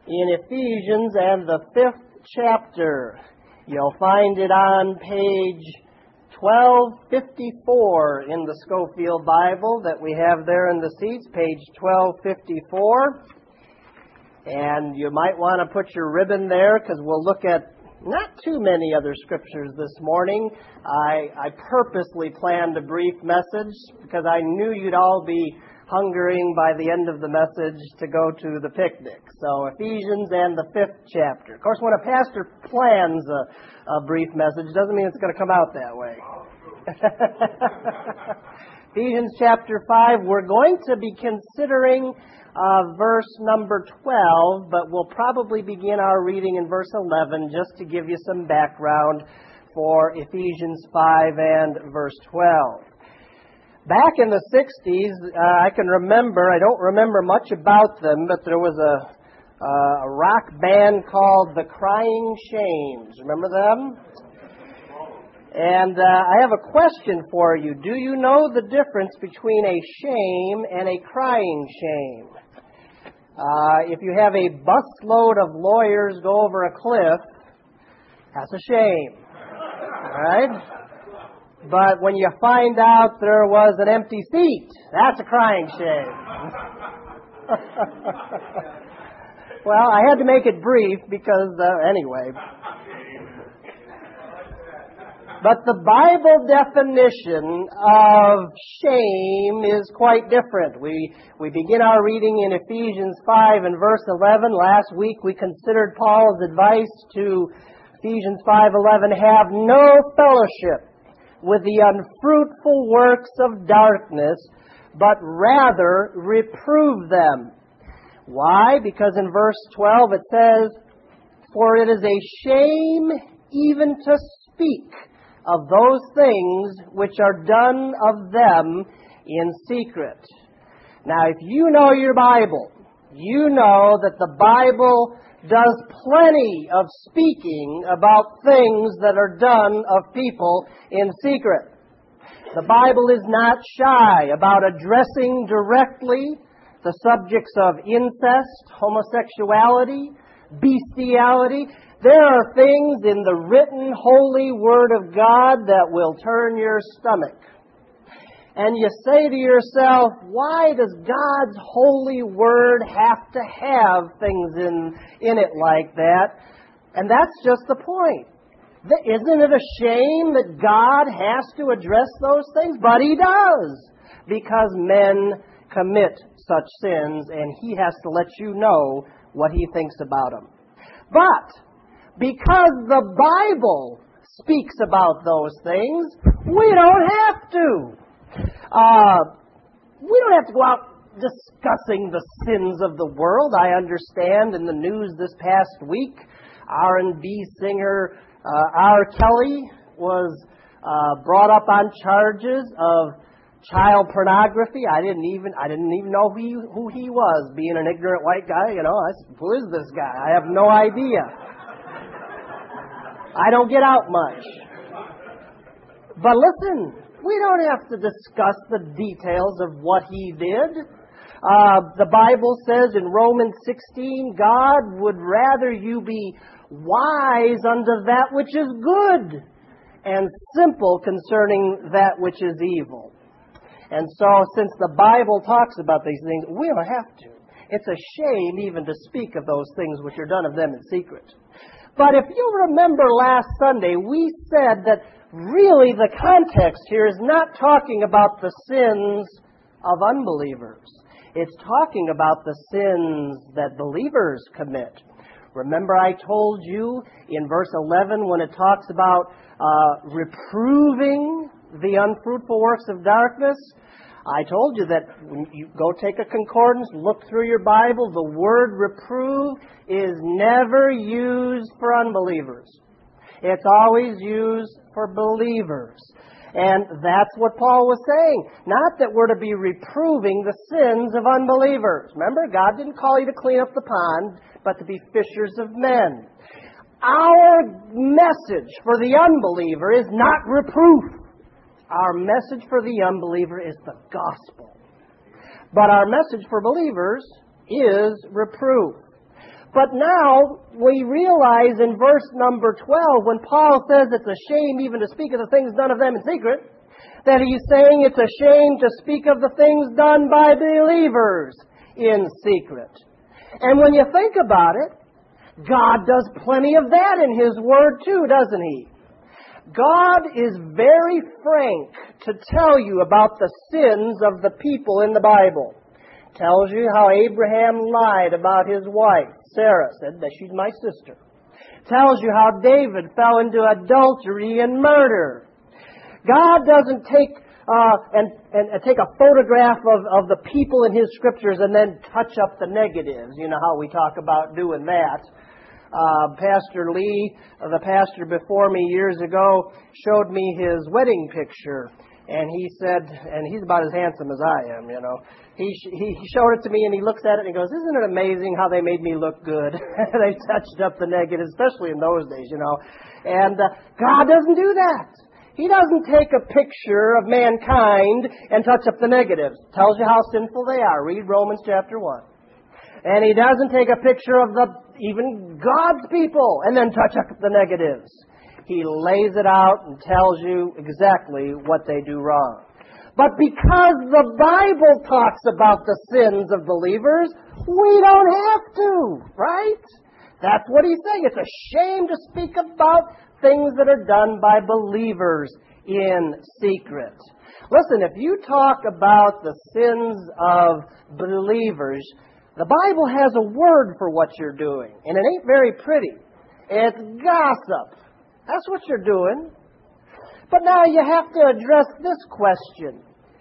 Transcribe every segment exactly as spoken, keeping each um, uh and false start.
in Ephesians and the fifth chapter. You'll find it on page twelve fifty-four in the Scofield Bible that we have there in the seats, page twelve fifty-four. And you might want to put your ribbon there because we'll look at not too many other scriptures this morning. I, I purposely planned a brief message because I knew you'd all be hungering by the end of the message to go to the picnic. So Ephesians and the fifth chapter. Of course, when a pastor plans a, a brief message, doesn't mean it's going to come out that way. Ephesians chapter five, we're going to be considering uh, verse number twelve, but we'll probably begin our reading in verse eleven just to give you some background for Ephesians five and verse twelve. Back in the sixties, uh, I can remember, I don't remember much about them, but there was a, uh, a rock band called the Crying Shames. Remember them? And uh, I have a question for you. Do you know the difference between a shame and a crying shame? Uh, if you have a busload of lawyers go over a cliff, that's a shame. All right? But when you find out there was an empty seat, that's a crying shame. Well, I had to make it brief because, uh, anyway. But the Bible definition of shame is quite different. We we begin our reading in Ephesians five and verse eleven. Last week we considered Paul's advice to Ephesians five eleven, have no fellowship with the unfruitful works of darkness, but rather reprove them. Why? Because in verse twelve it says, for it is a shame even to speak of those things which are done of them in secret. Now, if you know your Bible, you know that the Bible does plenty of speaking about things that are done of people in secret. The Bible is not shy about addressing directly the subjects of incest, homosexuality, bestiality. There are things in the written holy Word of God that will turn your stomach. And you say to yourself, why does God's holy Word have to have things in, in it like that? And that's just the point. Isn't it a shame that God has to address those things? But He does, because men commit such sins, and He has to let you know what He thinks about them. But because the Bible speaks about those things, we don't have to. Uh, we don't have to go out discussing the sins of the world. I understand in the news this past week, R and B singer uh, R. Kelly was uh, brought up on charges of child pornography. I didn't even I didn't even know who he, who he was. Being an ignorant white guy, you know, I, who is this guy? I have no idea. I don't get out much. But listen, we don't have to discuss the details of what he did. Uh, the Bible says in Romans sixteen, God would rather you be wise unto that which is good and simple concerning that which is evil. And so since the Bible talks about these things, we don't have to. It's a shame even to speak of those things which are done of them in secret. But if you remember last Sunday, we said that really the context here is not talking about the sins of unbelievers. It's talking about the sins that believers commit. Remember I told you in verse eleven when it talks about uh, reproving the unfruitful works of darkness, I told you that when you go take a concordance, look through your Bible, the word reprove is never used for unbelievers. It's always used for believers. And that's what Paul was saying. Not that we're to be reproving the sins of unbelievers. Remember, God didn't call you to clean up the pond, but to be fishers of men. Our message for the unbeliever is not reproof. Our message for the unbeliever is the gospel. But our message for believers is reproof. But now we realize in verse number twelve, when Paul says it's a shame even to speak of the things done of them in secret, that he's saying it's a shame to speak of the things done by believers in secret. And when you think about it, God does plenty of that in His Word too, doesn't He? God is very frank to tell you about the sins of the people in the Bible. Tells you how Abraham lied about his wife. Sarah said that she's my sister. Tells you how David fell into adultery and murder. God doesn't take uh, and, and, and take a photograph of, of the people in His Scriptures and then touch up the negatives. You know how we talk about doing that. Uh, Pastor Lee, uh, the pastor before me years ago, showed me his wedding picture. And he said, and he's about as handsome as I am, you know. He he showed it to me and he looks at it and he goes, isn't it amazing how they made me look good? They touched up the negatives, especially in those days, you know. And uh, God doesn't do that. He doesn't take a picture of mankind and touch up the negatives. Tells you how sinful they are. Read Romans chapter one. And He doesn't take a picture of the even God's people and then touch up the negatives. He lays it out and tells you exactly what they do wrong. But because the Bible talks about the sins of believers, we don't have to, right? That's what He's saying. It's a shame to speak about things that are done by believers in secret. Listen, if you talk about the sins of believers, the Bible has a word for what you're doing, and it ain't very pretty. It's gossip. That's what you're doing. But now you have to address this question.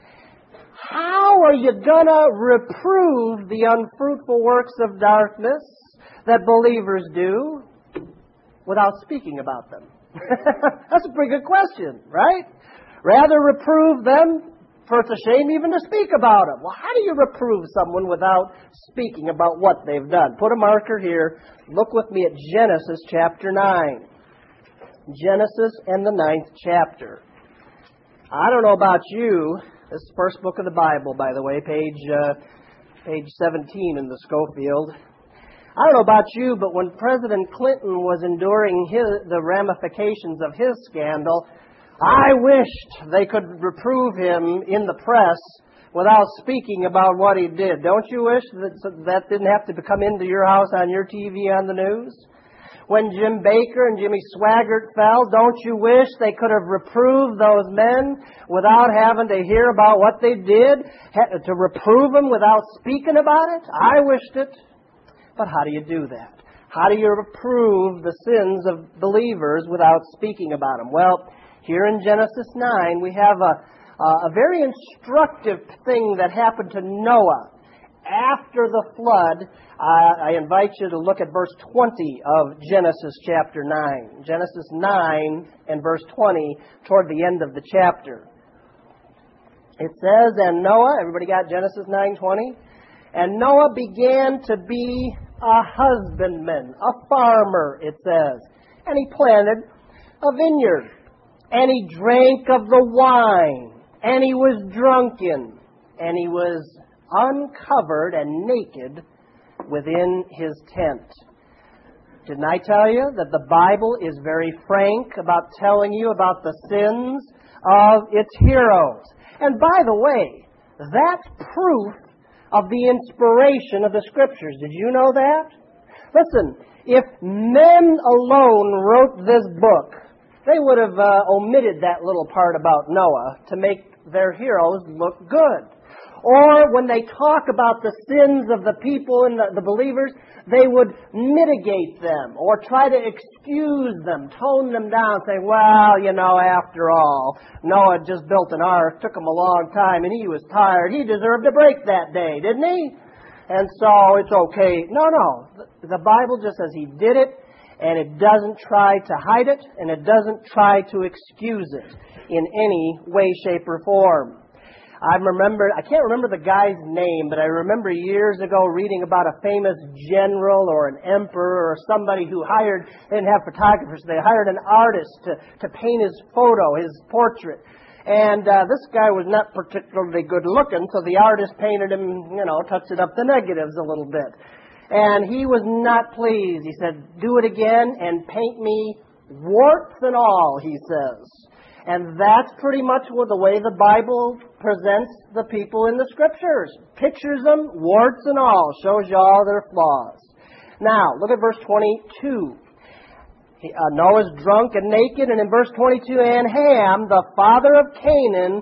How are you going to reprove the unfruitful works of darkness that believers do without speaking about them? That's a pretty good question, right? Rather reprove them, for it's a shame even to speak about them. Well, how do you reprove someone without speaking about what they've done? Put a marker here. Look with me at Genesis chapter nine. Genesis and the ninth chapter. I don't know about you. This is the first book of the Bible, by the way, page uh, page seventeen in the Schofield. I don't know about you, but when President Clinton was enduring his, the ramifications of his scandal, I wished they could reprove him in the press without speaking about what he did. Don't you wish that that didn't have to come into your house on your T V on the news? When Jim Baker and Jimmy Swaggart fell, don't you wish they could have reproved those men without having to hear about what they did, to reprove them without speaking about it? I wished it. But how do you do that? How do you reprove the sins of believers without speaking about them? Well, here in Genesis nine, we have a, a very instructive thing that happened to Noah after the flood. Uh, I invite you to look at verse twenty of Genesis chapter nine. Genesis nine and verse twenty, toward the end of the chapter. It says, and Noah, everybody got Genesis nine twenty? And Noah began to be a husbandman, a farmer, it says. And he planted a vineyard. And he drank of the wine. And he was drunken. And he was uncovered and naked within his tent. Didn't I tell you that the Bible is very frank about telling you about the sins of its heroes? And by the way, that's proof of the inspiration of the Scriptures. Did you know that? Listen, if men alone wrote this book, they would have uh, omitted that little part about Noah to make their heroes look good. Or when they talk about the sins of the people and the, the believers, they would mitigate them or try to excuse them, tone them down, saying, well, you know, after all, Noah just built an ark, took him a long time, and he was tired. He deserved a break that day, didn't he? And so it's okay. No, no. The Bible just says he did it, and it doesn't try to hide it, and it doesn't try to excuse it in any way, shape, or form. I remember, I can't remember the guy's name, but I remember years ago reading about a famous general or an emperor or somebody who hired, they didn't have photographers, they hired an artist to, to paint his photo, his portrait. And uh, this guy was not particularly good looking, so the artist painted him, you know, touched up the negatives a little bit. And he was not pleased. He said, do it again and paint me warts and all, he says. And that's pretty much what the way the Bible presents the people in the Scriptures. Pictures them, warts and all, shows you all their flaws. Now, look at verse twenty-two. He, uh, Noah's drunk and naked, and in verse twenty-two, and Ham, the father of Canaan,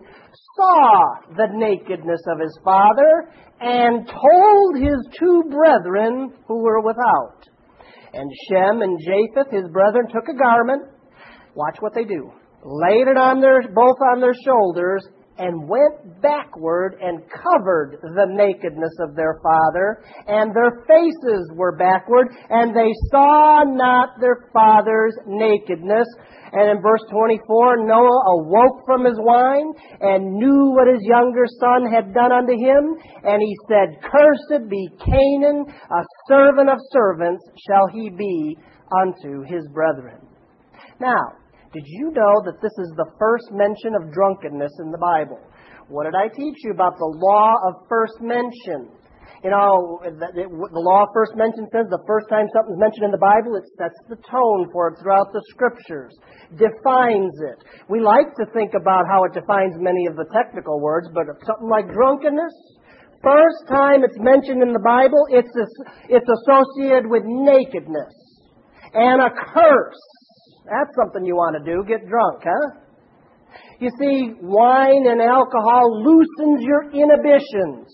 saw the nakedness of his father, and told his two brethren who were without. And Shem and Japheth, his brethren, took a garment, watch what they do, laid it on their both on their shoulders, and went backward and covered the nakedness of their father, and their faces were backward, and they saw not their father's nakedness. And in verse twenty-four, Noah awoke from his wine and knew what his younger son had done unto him. And he said, cursed be Canaan, a servant of servants shall he be unto his brethren. Now, did you know that this is the first mention of drunkenness in the Bible? What did I teach you about the law of first mention? You know, the, the law of first mention says the first time something's mentioned in the Bible, it sets the tone for it throughout the Scriptures, defines it. We like to think about how it defines many of the technical words, but something like drunkenness, first time it's mentioned in the Bible, it's, it's associated with nakedness and a curse. That's something you want to do, get drunk, huh? You see, wine and alcohol loosens your inhibitions,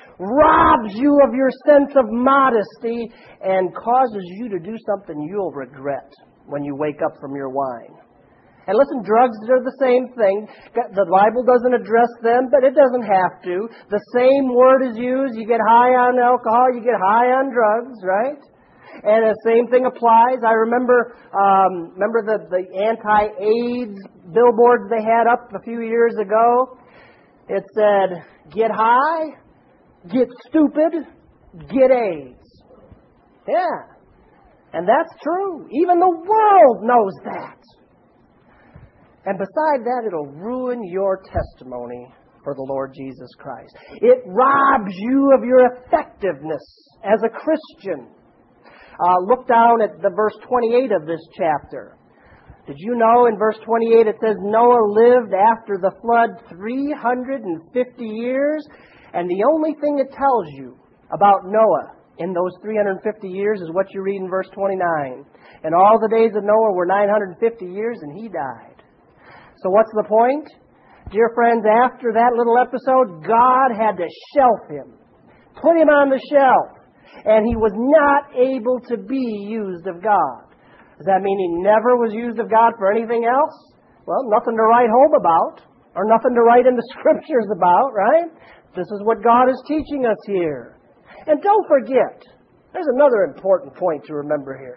robs you of your sense of modesty, and causes you to do something you'll regret when you wake up from your wine. And listen, drugs are the same thing. The Bible doesn't address them, but it doesn't have to. The same word is used. You get high on alcohol, you get high on drugs, right? And the same thing applies. I remember um, remember the, the anti-AIDS billboards they had up a few years ago. It said, get high, get stupid, get AIDS. Yeah. And that's true. Even the world knows that. And beside that, it'll ruin your testimony for the Lord Jesus Christ. It robs you of your effectiveness as a Christian. Uh, look down at the verse twenty-eight of this chapter. Did you know in verse twenty-eight it says Noah lived after the flood three hundred fifty years? And the only thing it tells you about Noah in those three hundred fifty years is what you read in verse twenty-nine. And all the days of Noah were nine hundred fifty years, and he died. So what's the point? Dear friends, after that little episode, God had to shelf him, put him on the shelf. And he was not able to be used of God. Does that mean he never was used of God for anything else? Well, nothing to write home about, or nothing to write in the Scriptures about, right? This is what God is teaching us here. And don't forget, there's another important point to remember here.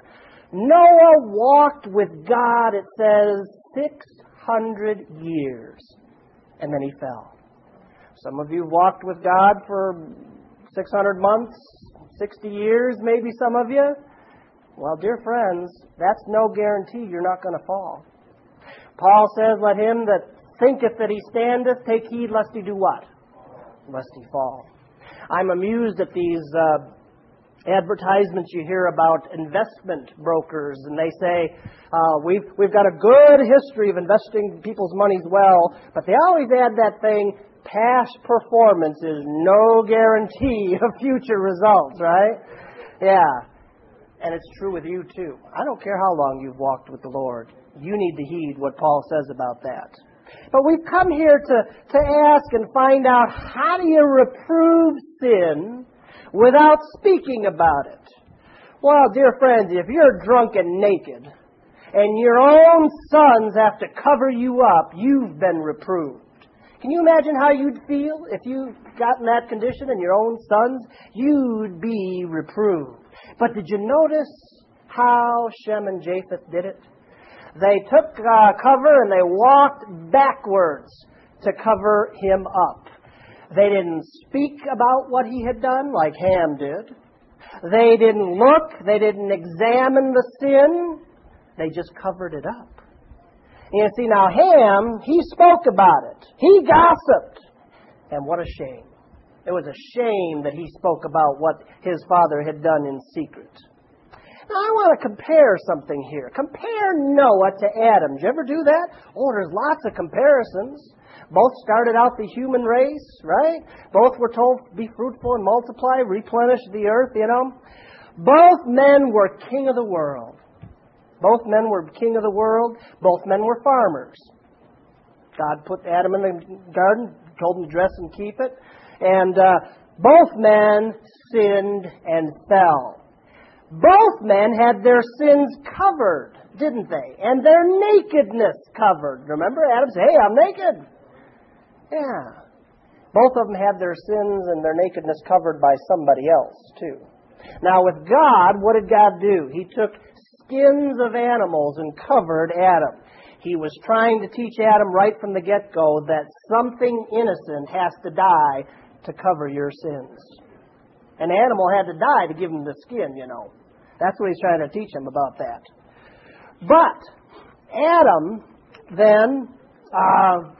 Noah walked with God, it says, six hundred years. And then he fell. Some of you walked with God for six hundred months, sixty years, maybe some of you. Well, dear friends, that's no guarantee you're not going to fall. Paul says, let him that thinketh that he standeth take heed lest he do what? Lest he fall. I'm amused at these uh, advertisements you hear about investment brokers, and they say, uh, we've, we've got a good history of investing people's monies well, but they always add that thing, past performance is no guarantee of future results, right? Yeah. And it's true with you too. I don't care how long you've walked with the Lord. You need to heed what Paul says about that. But we've come here to, to ask and find out, how do you reprove sin without speaking about it? Well, dear friends, if you're drunk and naked and your own sons have to cover you up, you've been reproved. Can you imagine how you'd feel if you got in that condition and your own sons? You'd be reproved. But did you notice how Shem and Japheth did it? They took uh, cover and they walked backwards to cover him up. They didn't speak about what he had done like Ham did. They didn't look. They didn't examine the sin. They just covered it up. You see, now Ham, he spoke about it. He gossiped. And what a shame. It was a shame that he spoke about what his father had done in secret. Now, I want to compare something here. Compare Noah to Adam. Did you ever do that? Oh, there's lots of comparisons. Both started out the human race, right? Both were told to be fruitful and multiply, replenish the earth, you know. Both men were king of the world. Both men were king of the world. Both men were farmers. God put Adam in the garden, told him to dress and keep it. And uh, both men sinned and fell. Both men had their sins covered, didn't they? And their nakedness covered. Remember, Adam said, hey, I'm naked. Yeah. Both of them had their sins and their nakedness covered by somebody else, too. Now, with God, what did God do? He took skins of animals and covered Adam. He was trying to teach Adam right from the get-go that something innocent has to die to cover your sins. An animal had to die to give him the skin, you know. That's what he's trying to teach him about that. But Adam then uh,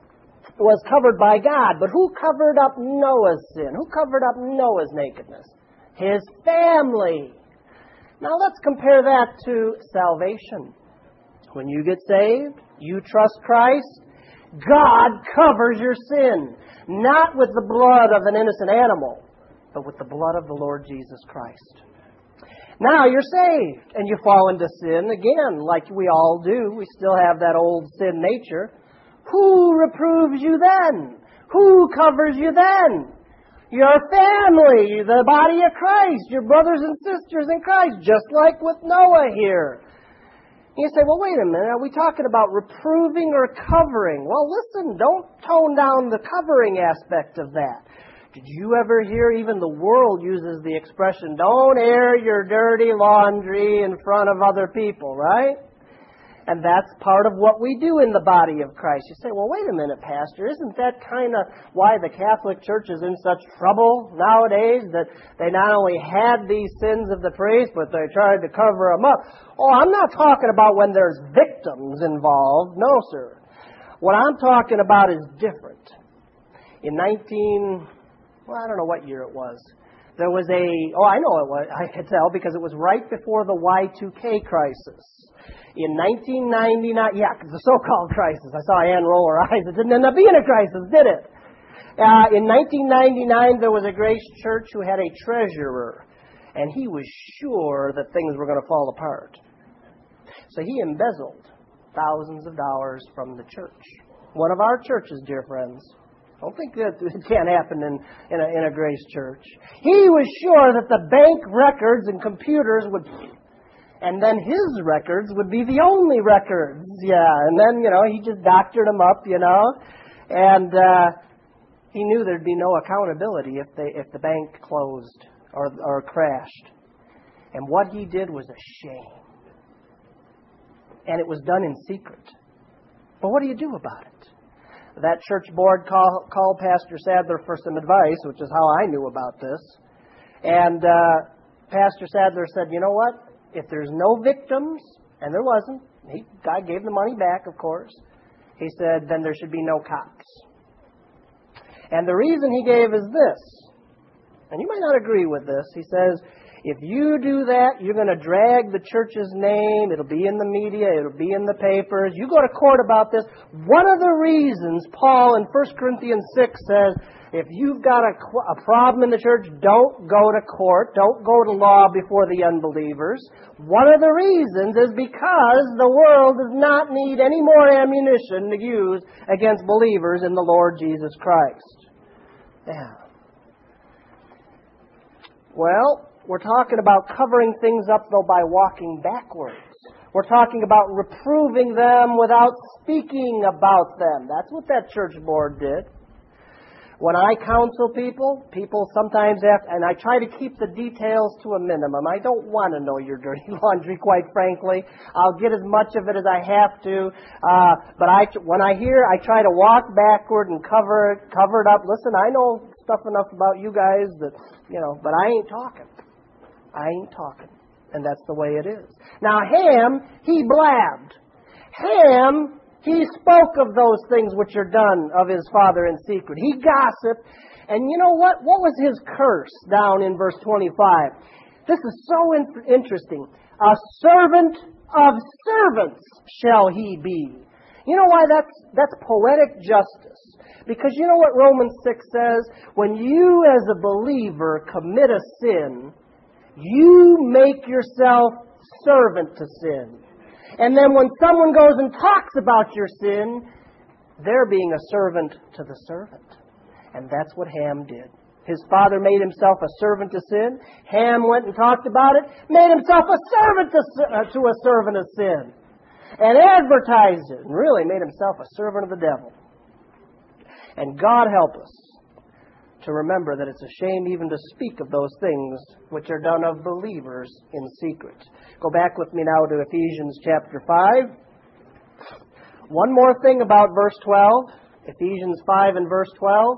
was covered by God. But who covered up Noah's sin? Who covered up Noah's nakedness? His family. Now let's compare that to salvation. When you get saved, you trust Christ, God covers your sin. Not with the blood of an innocent animal, but with the blood of the Lord Jesus Christ. Now you're saved, and you fall into sin again, like we all do. We still have that old sin nature. Who reproves you then? Who covers you then? Your family, the body of Christ, your brothers and sisters in Christ, just like with Noah here. You say, well, wait a minute, are we talking about reproving or covering? Well, listen, don't tone down the covering aspect of that. Did you ever hear even the world uses the expression, don't air your dirty laundry in front of other people, right? And that's part of what we do in the body of Christ. You say, well, wait a minute, Pastor, isn't that kind of why the Catholic Church is in such trouble nowadays, that they not only had these sins of the priest, but they tried to cover them up? Oh, I'm not talking about when there's victims involved. No, sir. What I'm talking about is different. In nineteen, well, I don't know what year it was. There was a, oh, I know it was, I could tell, because it was right before the Y two K crisis. In nineteen ninety-nine, yeah, the so-called crisis. I saw Ann roll her eyes. It didn't end up being a crisis, did it? Uh, in nineteen ninety-nine, there was a Grace Church who had a treasurer, and he was sure that things were going to fall apart. So he embezzled thousands of dollars from the church. One of our churches, dear friends. Don't think that it can't happen in, in, a, in a Grace Church. He was sure that the bank records and computers would... And then his records would be the only records. Yeah, and then, you know, he just doctored them up, you know. And uh, he knew there'd be no accountability if they if the bank closed or or crashed. And what he did was a shame. And it was done in secret. But what do you do about it? That church board call, called Pastor Sadler for some advice, which is how I knew about this. And uh, Pastor Sadler said, you know what? If there's no victims, and there wasn't, he, God gave the money back, of course, he said, then there should be no cops. And the reason he gave is this, and you might not agree with this, he says, if you do that, you're going to drag the church's name, it'll be in the media, it'll be in the papers, you go to court about this. One of the reasons Paul in First Corinthians six says, if you've got a, a problem in the church, don't go to court. Don't go to law before the unbelievers. One of the reasons is because the world does not need any more ammunition to use against believers in the Lord Jesus Christ. Yeah. Well, we're talking about covering things up, though, by walking backwards. We're talking about reproving them without speaking about them. That's what that church board did. When I counsel people, people sometimes ask, and I try to keep the details to a minimum. I don't want to know your dirty laundry, quite frankly. I'll get as much of it as I have to. Uh, but I, when I hear, I try to walk backward and cover it, cover it up. Listen, I know stuff enough about you guys that, you know, but I ain't talking. I ain't talking. And that's the way it is. Now, Ham, he blabbed. Ham... He spoke of those things which are done of his father in secret. He gossiped, And you know what? What was his curse down in verse twenty-five? This is so in- interesting. A servant of servants shall he be. You know why that's that's poetic justice? Because you know what Romans six says? When you as a believer commit a sin, you make yourself servant to sin. And then when someone goes and talks about your sin, they're being a servant to the servant. And that's what Ham did. His father made himself a servant to sin. Ham went and talked about it, made himself a servant to, uh, to a servant of sin. And advertised it, and really made himself a servant of the devil. And God help us to remember that it's a shame even to speak of those things which are done of believers in secret. Go back with me now to Ephesians chapter five. One more thing about verse twelve. Ephesians five and verse twelve.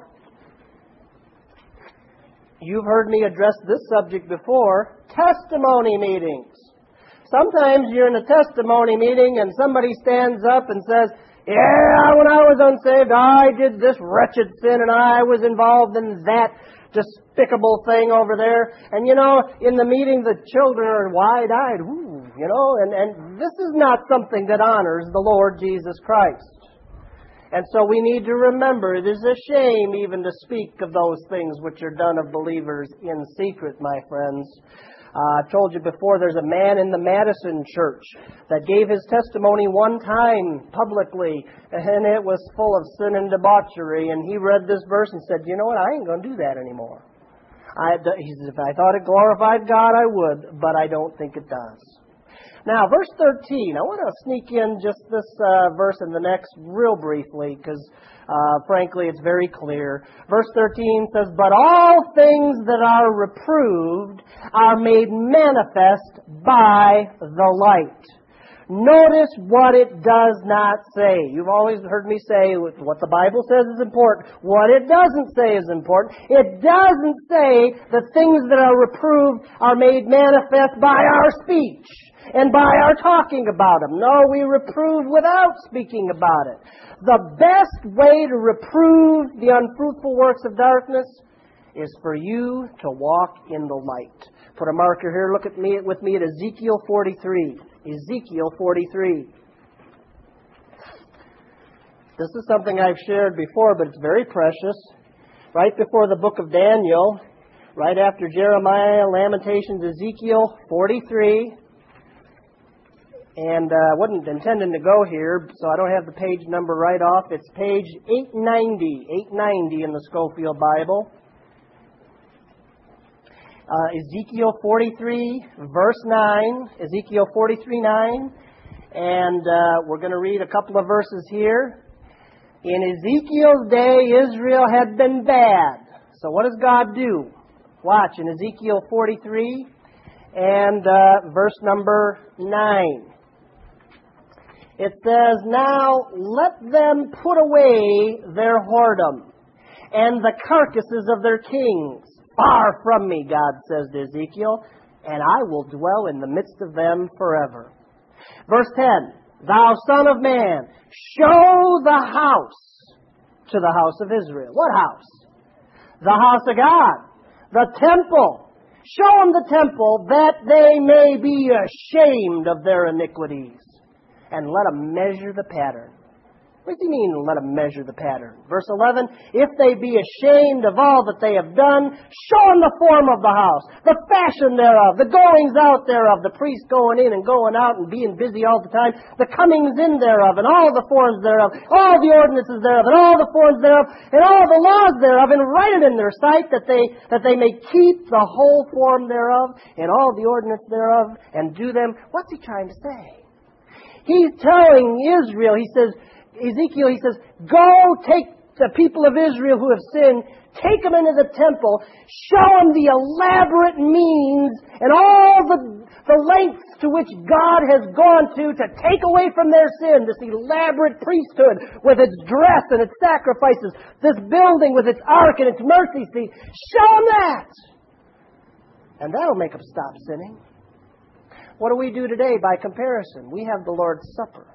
You've heard me address this subject before. Testimony meetings. Sometimes you're in a testimony meeting and somebody stands up and says, yeah, when I was unsaved, I did this wretched sin and I was involved in that despicable thing over there. And, you know, in the meeting, the children are wide-eyed. Ooh, you know, and, and this is not something that honors the Lord Jesus Christ. And so we need to remember it is a shame even to speak of those things which are done of believers in secret, my friends. Uh, I told you before, there's a man in the Madison church that gave his testimony one time publicly, and it was full of sin and debauchery. And he read this verse and said, you know what, I ain't going to do that anymore. I, he says, if I thought it glorified God, I would, but I don't think it does. Now, verse thirteen, I want to sneak in just this uh, verse and the next real briefly, because uh, frankly, it's very clear. Verse thirteen says, but all things that are reproved are made manifest by the light. Notice what it does not say. You've always heard me say what the Bible says is important. What it doesn't say is important. It doesn't say that things that are reproved are made manifest by our speech and by our talking about them. No, we reprove without speaking about it. The best way to reprove the unfruitful works of darkness is for you to walk in the light. Put a marker here. Look at me with me at Ezekiel forty-three. Ezekiel forty-three. This is something I've shared before, but it's very precious. Right before the book of Daniel, right after Jeremiah, Lamentations, Ezekiel forty-three. And I uh, wasn't intending to go here, so I don't have the page number right off. It's page eight ninety, eight ninety in the Scofield Bible. Uh, Ezekiel forty-three, verse nine. Ezekiel forty-three, nine. And uh, we're going to read a couple of verses here. In Ezekiel's day, Israel had been bad. So what does God do? Watch, in Ezekiel forty-three and uh, verse number nine. It says, now let them put away their whoredom and the carcasses of their kings. Far from me, God says to Ezekiel, and I will dwell in the midst of them forever. Verse ten, thou son of man, show the house to the house of Israel. What house? The house of God, the temple. Show them the temple that they may be ashamed of their iniquities. And let them measure the pattern. What does he mean, let them measure the pattern? Verse eleven, if they be ashamed of all that they have done, show them the form of the house, the fashion thereof, the goings out thereof, the priest going in and going out and being busy all the time, the comings in thereof, and all the forms thereof, all the ordinances thereof, and all the forms thereof, and all the laws thereof, and write it in their sight that they, that they may keep the whole form thereof, and all the ordinance thereof, and do them. What's he trying to say? He's telling Israel, he says, Ezekiel, he says, go take the people of Israel who have sinned, take them into the temple, show them the elaborate means and all the, the lengths to which God has gone to to take away from their sin, this elaborate priesthood with its dress and its sacrifices, this building with its ark and its mercy seat. Show them that! And that'll make them stop sinning. What do we do today by comparison? We have the Lord's Supper.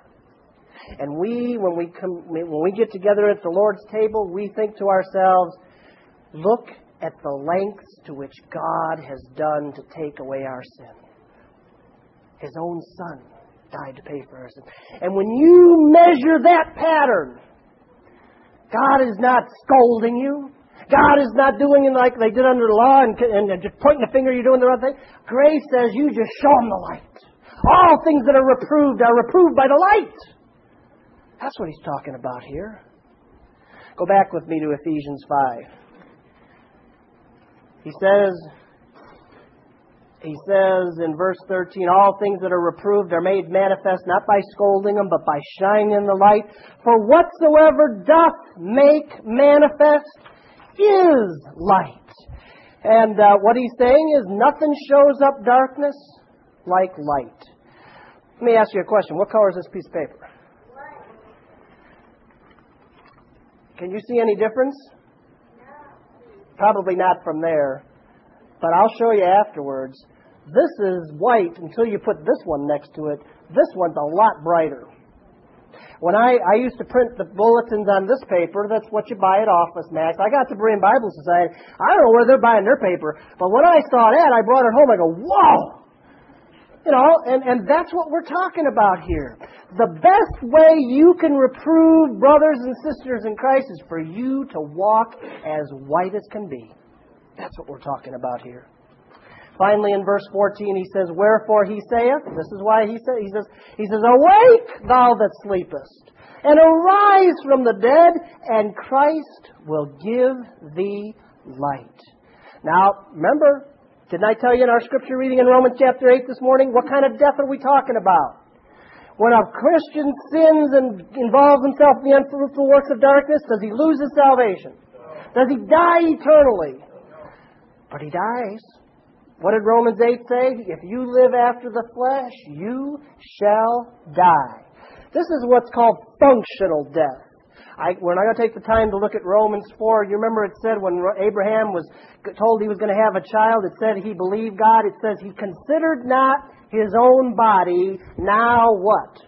And we, when we come, when we get together at the Lord's table, we think to ourselves, Look at the lengths to which God has done to take away our sin. His own Son died to pay for our sin. And when you measure that pattern, God is not scolding you. God is not doing it like they did under the law and, and just pointing the finger, you're doing the wrong thing. Grace says you just show them the light. All things that are reproved are reproved by the light. That's what he's talking about here. Go back with me to Ephesians five. He says, he says in verse thirteen, all things that are reproved are made manifest not by scolding them, but by shining in the light. For whatsoever doth make manifest is light. And uh, what he's saying is nothing shows up darkness like light. Let me ask you a question. What color is this piece of paper? White. Can you see any difference? No. Probably not from there. But I'll show you afterwards. This is white until you put this one next to it. This one's a lot brighter. When I, I used to print the bulletins on this paper, that's what you buy at Office Max. I got the Berean Bible Society. I don't know where they're buying their paper, but when I saw that, I brought it home. I go, whoa! You know, and, and that's what we're talking about here. The best way you can reprove brothers and sisters in Christ is for you to walk as white as can be. That's what we're talking about here. Finally, in verse fourteen, he says, wherefore he saith, this is why he says, he says, he says, awake, thou that sleepest, and arise from the dead, and Christ will give thee light. Now, remember, didn't I tell you in our scripture reading in Romans chapter eight this morning, what kind of death are we talking about? When a Christian sins and involves himself in the unfruitful works of darkness, does he lose his salvation? Does he die eternally? But he dies. What did Romans eight say? If you live after the flesh, you shall die. This is what's called functional death. I, we're not going to take the time to look at Romans four. You remember it said when Abraham was told he was going to have a child, it said he believed God. It says he considered not his own body now what?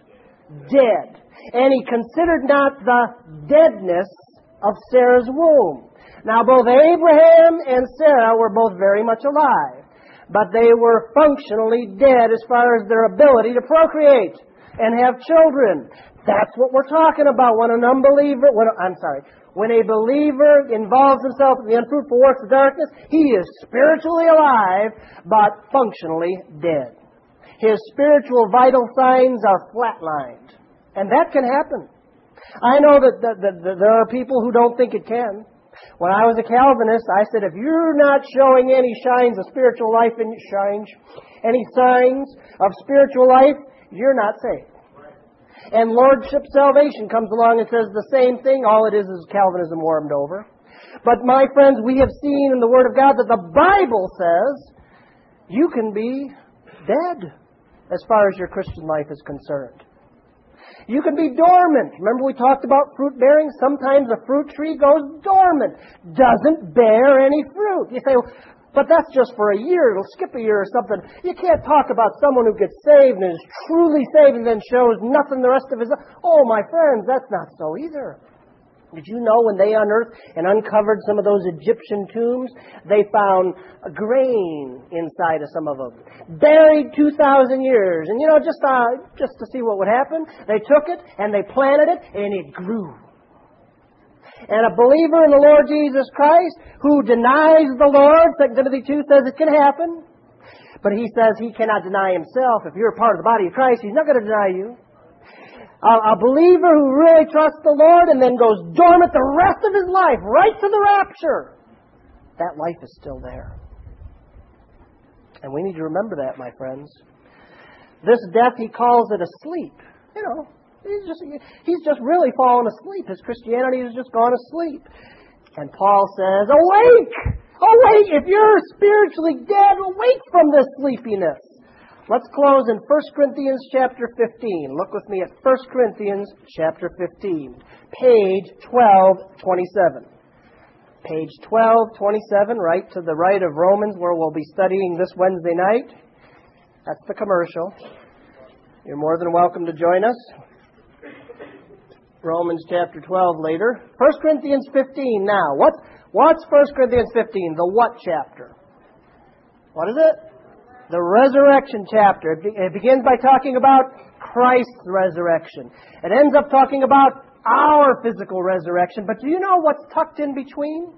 Dead. And he considered not the deadness of Sarah's womb. Now both Abraham and Sarah were both very much alive. But they were functionally dead as far as their ability to procreate and have children. That's what we're talking about when an unbeliever, when, I'm sorry, when a believer involves himself in the unfruitful works of darkness, he is spiritually alive, but functionally dead. His spiritual vital signs are flatlined. And that can happen. I know that, that, that, that there are people who don't think it can. When I was a Calvinist, I said, if you're not showing any signs of spiritual life in shines, any signs of spiritual life, you're not saved. And Lordship Salvation comes along and says the same thing. All it is is Calvinism warmed over. But my friends, we have seen in the Word of God that the Bible says you can be dead as far as your Christian life is concerned. You can be dormant. Remember we talked about fruit bearing? Sometimes a fruit tree goes dormant. Doesn't bear any fruit. You say, well, but that's just for a year. It'll skip a year or something. You can't talk about someone who gets saved and is truly saved and then shows nothing the rest of his life. Oh, my friends, that's not so either. Did you know when they unearthed and uncovered some of those Egyptian tombs, they found a grain inside of some of them, buried two thousand years. And, you know, just uh, just to see what would happen, they took it and they planted it and it grew. And a believer in the Lord Jesus Christ who denies the Lord, Second Timothy two says it can happen. But he says he cannot deny himself. If you're a part of the body of Christ, he's not going to deny you. A, a believer who really trusts the Lord and then goes dormant the rest of his life, right to the rapture, that life is still there. And we need to remember that, my friends. This death, he calls it a sleep. You know, he's just, he's just really fallen asleep. His Christianity has just gone asleep. And Paul says, awake! Awake! If you're spiritually dead, awake from this sleepiness. Let's close in First Corinthians chapter fifteen. Look with me at First Corinthians chapter fifteen, page twelve twenty-seven. Page twelve twenty-seven, right to the right of Romans, where we'll be studying this Wednesday night. That's the commercial. You're more than welcome to join us. Romans chapter twelve later. First Corinthians fifteen now. What's, What's First Corinthians fifteen? The what chapter? What is it? The resurrection chapter. It begins by talking about Christ's resurrection. It ends up talking about our physical resurrection. But do you know what's tucked in between?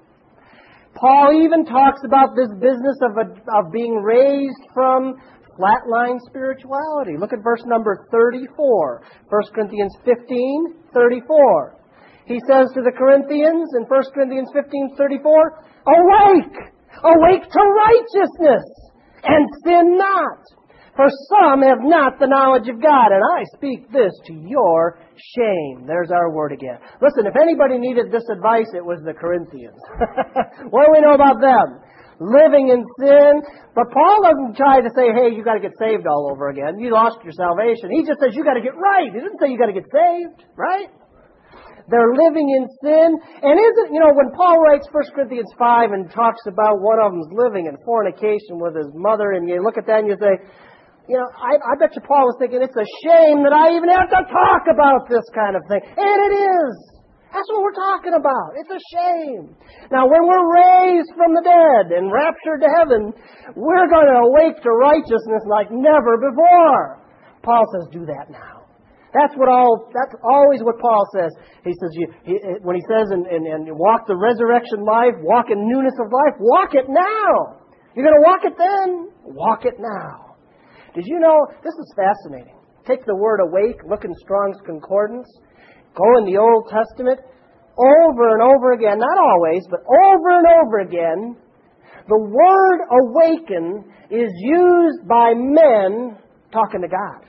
Paul even talks about this business of, a, of being raised from flatline spirituality. Look at verse number thirty-four. First Corinthians fifteen, thirty-four. He says to the Corinthians in First Corinthians fifteen, thirty-four, awake! Awake to righteousness! And sin not! For some have not the knowledge of God, and I speak this to your shame. There's our word again. Listen, if anybody needed this advice, it was the Corinthians. What do we know about them? Living in sin. But Paul doesn't try to say, hey, you got to get saved all over again. You lost your salvation. He just says you got to get right. He didn't say you got to get saved, right? They're living in sin. And isn't, you know, when Paul writes First Corinthians five and talks about one of them's living in fornication with his mother, and you look at that and you say, you know, I, I bet you Paul was thinking, it's a shame that I even have to talk about this kind of thing. And it is. That's what we're talking about. It's a shame. Now, when we're raised from the dead and raptured to heaven, we're going to awake to righteousness like never before. Paul says, do that now. That's what all. That's always what Paul says. He says, you, he, when he says, and, and, and walk the resurrection life, walk in newness of life, walk it now. You're going to walk it then. Walk it now. Did you know, this is fascinating. Take the word awake, look in Strong's Concordance, go in the Old Testament, over and over again, not always, but over and over again, the word awaken is used by men talking to God.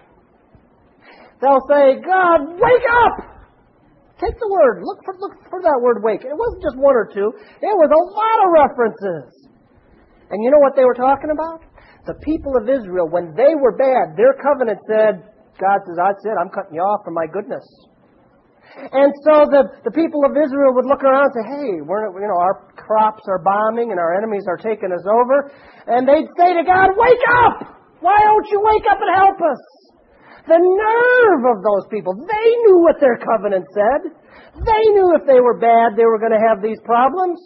They'll say, God, wake up! Take the word, look for, look for that word wake. It wasn't just one or two, it was a lot of references. And you know what they were talking about? The people of Israel, when they were bad, their covenant said, God says, I said, I'm cutting you off for my goodness. And so the, the people of Israel would look around and say, hey, we're, you know, our crops are bombing and our enemies are taking us over. And they'd say to God, wake up! Why don't you wake up and help us? The nerve of those people. They knew what their covenant said. They knew if they were bad, they were going to have these problems.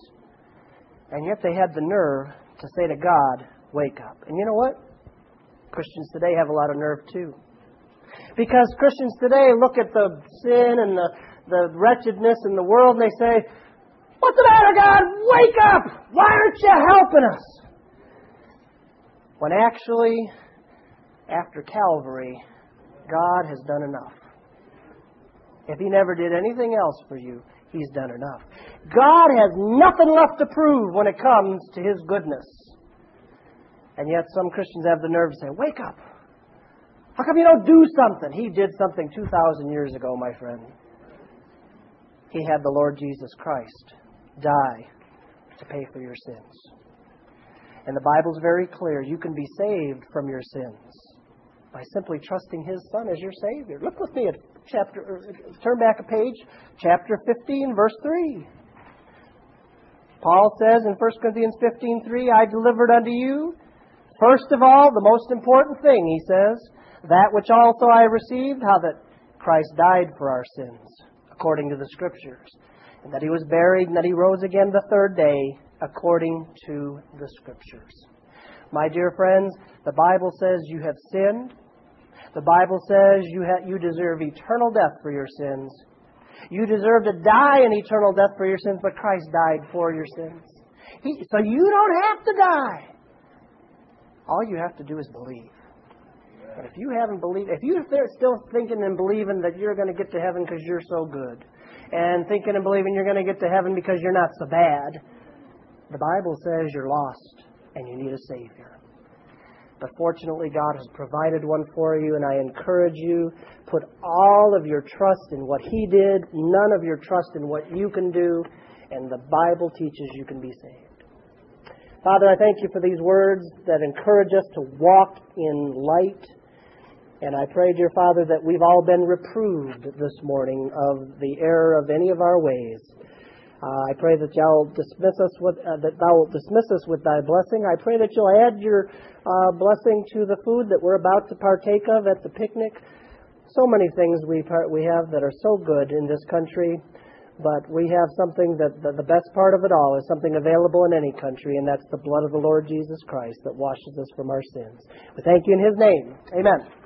And yet they had the nerve to say to God, wake up. And you know what? Christians today have a lot of nerve too. Because Christians today look at the sin and the, the wretchedness in the world and they say, what's the matter, God? Wake up! Why aren't you helping us? When actually, after Calvary, God has done enough. If He never did anything else for you, He's done enough. God has nothing left to prove when it comes to His goodness. And yet some Christians have the nerve to say, wake up. How come you don't do something? He did something two thousand years ago, my friend. He had the Lord Jesus Christ die to pay for your sins. And the Bible's very clear. You can be saved from your sins by simply trusting His Son as your Savior. Look with me at chapter, turn back a page, chapter fifteen, verse three. Paul says in First Corinthians fifteen, three, I delivered unto you, first of all, the most important thing, he says, that which also I received, how that Christ died for our sins, according to the Scriptures, and that He was buried, and that He rose again the third day, according to the Scriptures. My dear friends, the Bible says you have sinned. The Bible says you ha- you deserve eternal death for your sins. You deserve to die an eternal death for your sins, but Christ died for your sins. He, so you don't have to die. All you have to do is believe. And if you haven't believed, if you're still thinking and believing that you're going to get to heaven because you're so good, and thinking and believing you're going to get to heaven because you're not so bad, the Bible says you're lost and you need a Savior. But fortunately, God has provided one for you, and I encourage you, put all of your trust in what He did, none of your trust in what you can do, and the Bible teaches you can be saved. Father, I thank You for these words that encourage us to walk in light. And I pray, dear Father, that we've all been reproved this morning of the error of any of our ways. Uh, I pray that You'll dismiss us with uh, that Thou wilt dismiss us with Thy blessing. I pray that You'll add Your uh, blessing to the food that we're about to partake of at the picnic. So many things we part, we have that are so good in this country, But we have something that the, the best part of it all is something available in any country, and that's the blood of the Lord Jesus Christ that washes us from our sins. We thank you in His name. Amen.